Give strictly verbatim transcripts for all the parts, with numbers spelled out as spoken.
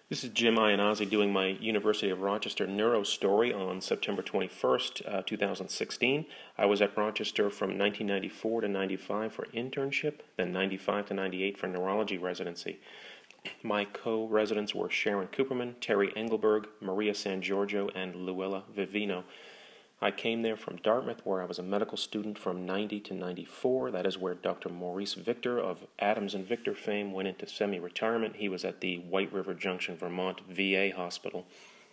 This is Jim Iannazzi doing my University of Rochester Neuro story on September twenty-first, uh, two thousand sixteen. I was at Rochester from nineteen ninety-four to ninety-five for internship, then ninety-five to ninety-eight for neurology residency. My co-residents were Sharon Cooperman, Terry Engelberg, Maria San Giorgio, and Luella Vivino. I came there from Dartmouth, where I was a medical student from ninety to ninety-four. That is where Doctor Maurice Victor of Adams and Victor fame went into semi-retirement. He was at the White River Junction, Vermont V A hospital.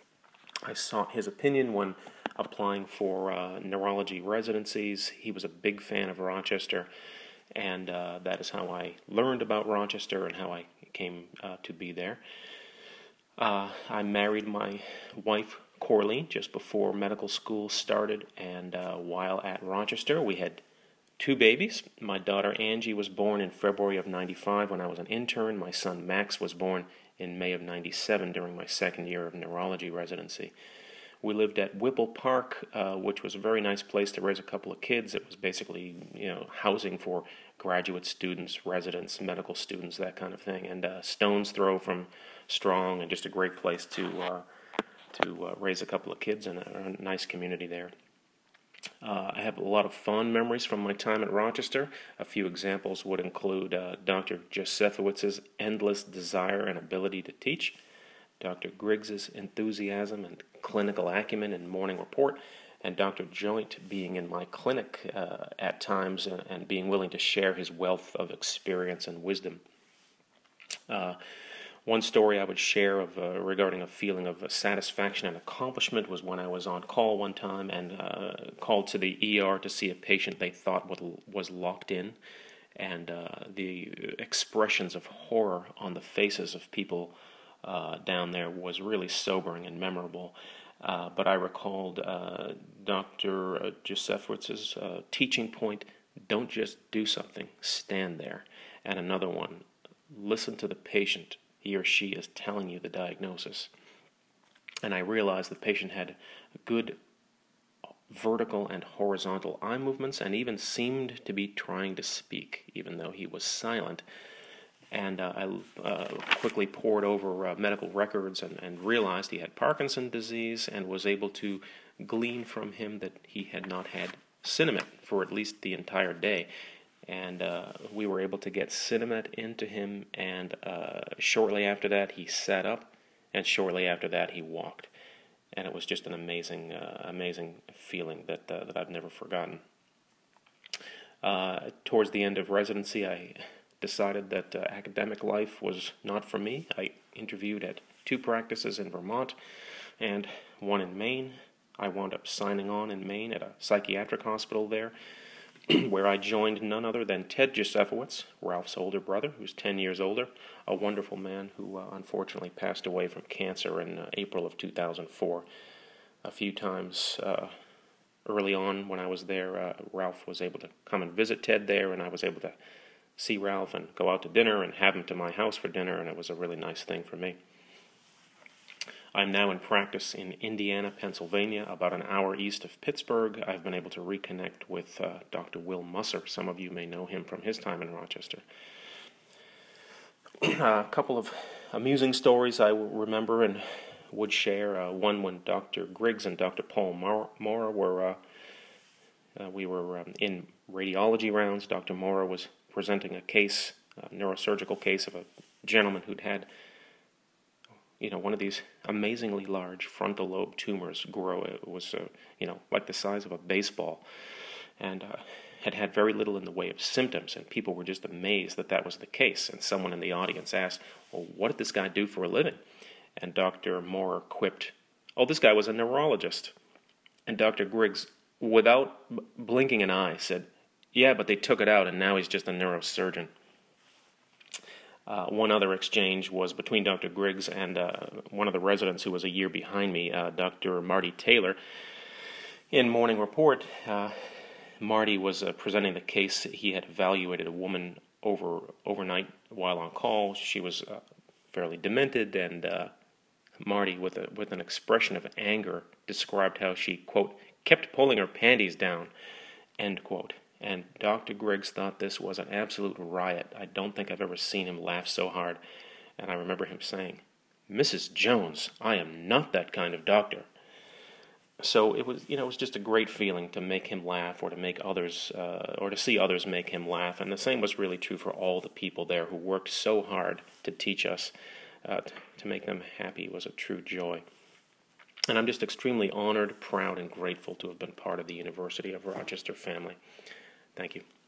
I sought his opinion when applying for uh, neurology residencies. He was a big fan of Rochester, and uh, that is how I learned about Rochester and how I came uh, to be there. Uh, I married my wife, Corleen, just before medical school started, and uh, while at Rochester, we had two babies. My daughter Angie was born in February of ninety-five when I was an intern. My son Max was born in May of ninety-seven during my second year of neurology residency. We lived at Whipple Park, uh, which was a very nice place to raise a couple of kids. It was basically, you know, housing for graduate students, residents, medical students, that kind of thing, and uh, stone's throw from Strong, and just a great place to uh, to uh, raise a couple of kids in a, a nice community there. Uh, I have a lot of fond memories from my time at Rochester. A few examples would include uh, Doctor Josefowicz's endless desire and ability to teach, Doctor Griggs's enthusiasm and clinical acumen in morning report, and Doctor Joint being in my clinic uh, at times and, and being willing to share his wealth of experience and wisdom. Uh, One story I would share of uh, regarding a feeling of uh, satisfaction and accomplishment was when I was on call one time and uh, called to the E R to see a patient they thought was locked in, and uh, the expressions of horror on the faces of people uh, down there was really sobering and memorable. Uh, but I recalled uh, Doctor Josefowicz's uh, teaching point: don't just do something, stand there. And another one: listen to the patient. He or she is telling you the diagnosis. And I realized the patient had good vertical and horizontal eye movements and even seemed to be trying to speak, even though he was silent. And uh, I uh, quickly pored over uh, medical records and, and realized he had Parkinson's disease, and was able to glean from him that he had not had Sinemet for at least the entire day. And uh, we were able to get Sinemet into him, and uh, shortly after that he sat up, and shortly after that he walked. And it was just an amazing, uh, amazing feeling that uh, that I've never forgotten. Uh, towards the end of residency, I decided that uh, academic life was not for me. I interviewed at two practices in Vermont and one in Maine. I wound up signing on in Maine at a psychiatric hospital there, where I joined none other than Ted Josefowicz, Ralph's older brother, who's ten years older, a wonderful man who uh, unfortunately passed away from cancer in uh, April of two thousand four. A few times uh, early on when I was there, uh, Ralph was able to come and visit Ted there, and I was able to see Ralph and go out to dinner and have him to my house for dinner, and it was a really nice thing for me. I'm now in practice in Indiana, Pennsylvania, about an hour east of Pittsburgh. I've been able to reconnect with uh, Doctor Will Musser. Some of you may know him from his time in Rochester. A couple of amusing stories I remember and would share. Uh, one when Doctor Griggs and Doctor Paul Mora were, uh, uh, we were um, in radiology rounds. Doctor Mora was presenting a case, a neurosurgical case of a gentleman who'd had you know, one of these amazingly large frontal lobe tumors grow. It was, uh, you know, like the size of a baseball, and uh, had had very little in the way of symptoms, and people were just amazed that that was the case. And someone in the audience asked, well, what did this guy do for a living? And Doctor Moore quipped, oh, this guy was a neurologist. And Doctor Griggs, without b- blinking an eye, said, yeah, but they took it out, and now he's just a neurosurgeon. Uh, one other exchange was between Doctor Griggs and uh, one of the residents who was a year behind me, uh, Doctor Marty Taylor. In Morning Report, uh, Marty was uh, presenting the case. He had evaluated a woman over overnight while on call. She was uh, fairly demented, and uh, Marty, with a, with an expression of anger, described how she, quote, kept pulling her panties down, end quote. And Doctor Griggs thought this was an absolute riot. I don't think I've ever seen him laugh so hard. And I remember him saying, "Missus Jones, I am not that kind of doctor." So it was, you know, it was just a great feeling to make him laugh, or to make others, uh, or to see others make him laugh. And the same was really true for all the people there who worked so hard to teach us. Uh, to make them happy was a true joy. And I'm just extremely honored, proud, and grateful to have been part of the University of Rochester family. Thank you.